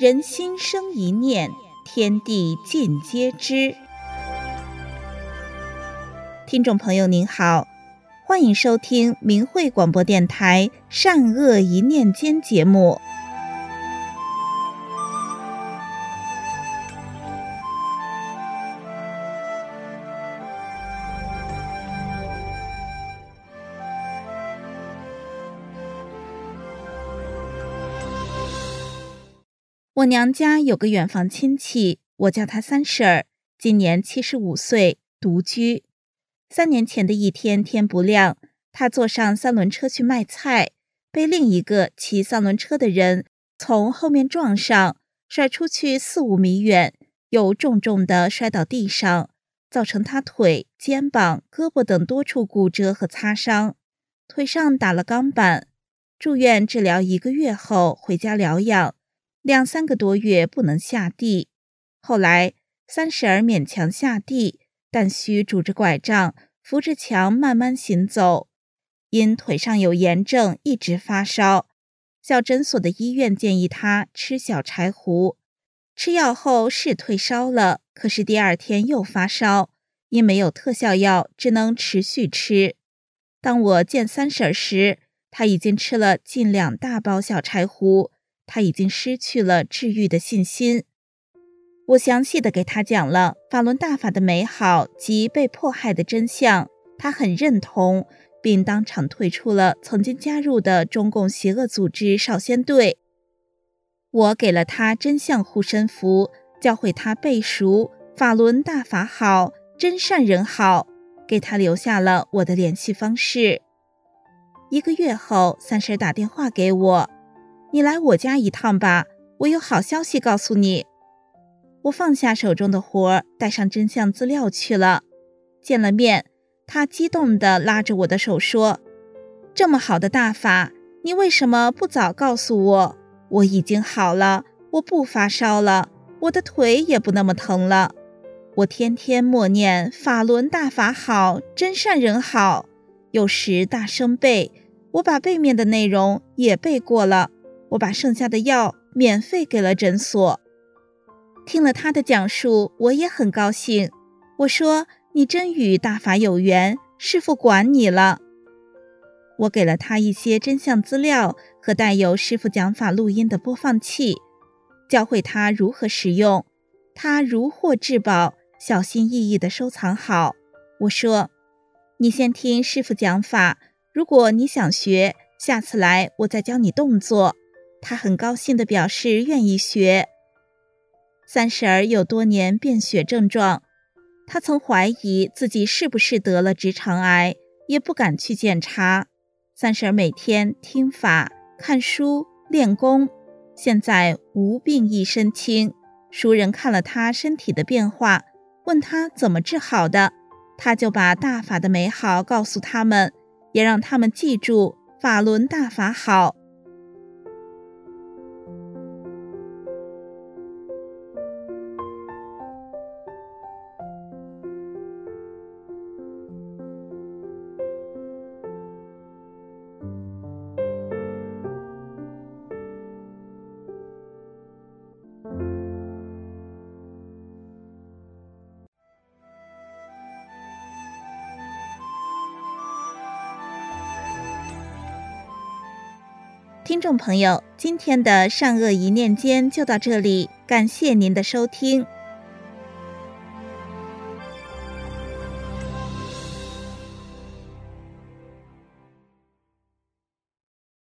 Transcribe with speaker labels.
Speaker 1: 人心生一念，天地尽皆知。听众朋友您好，欢迎收听明慧广播电台善恶一念间节目。我娘家有个远房亲戚，我叫她三婶儿，今年75岁，独居。3年前的一天，天不亮，她坐上3轮车去卖菜，被另一个骑3轮车的人从后面撞上，甩出去4-5米远，又重重地摔到地上，造成她腿、肩膀、胳膊等多处骨折和擦伤，腿上打了钢板，住院治疗1个月后回家疗养，2-3个多月不能下地。后来三婶儿勉强下地，但需拄着拐杖扶着墙慢慢行走。因腿上有炎症，一直发烧，小诊所的医院建议她吃小柴胡。吃药后是退烧了，可是第2天又发烧，因没有特效药，只能持续吃。当我见三婶儿时，她已经吃了近2大包小柴胡，他已经失去了治愈的信心。我详细地给他讲了法轮大法的美好及被迫害的真相，他很认同，并当场退出了曾经加入的中共邪恶组织少先队。我给了他真相护身符，教会他背熟法轮大法好，真善人好，给他留下了我的联系方式。1个月后，三婶打电话给我，你来我家一趟吧，我有好消息告诉你。我放下手中的活，带上真相资料去了。见了面，他激动地拉着我的手说，这么好的大法，你为什么不早告诉我？我已经好了，我不发烧了，我的腿也不那么疼了。我天天默念法轮大法好，真善人好，有时大声背，我把背面的内容也背过了，我把剩下的药免费给了诊所。听了他的讲述，我也很高兴。我说，你真与大法有缘，师父管你了。我给了他一些真相资料和带有师父讲法录音的播放器，教会他如何使用。他如获至宝，小心翼翼地收藏好。我说，你先听师父讲法，如果你想学，下次来我再教你动作。他很高兴地表示愿意学。三婶儿有多年便血症状，她曾怀疑自己是不是得了直肠癌，也不敢去检查。三婶儿每天听法、看书、练功，现在无病一身轻。熟人看了她身体的变化，问她怎么治好的，她就把大法的美好告诉他们，也让他们记住法轮大法好。听众朋友，今天的善恶一念间就到这里，感谢您的收听。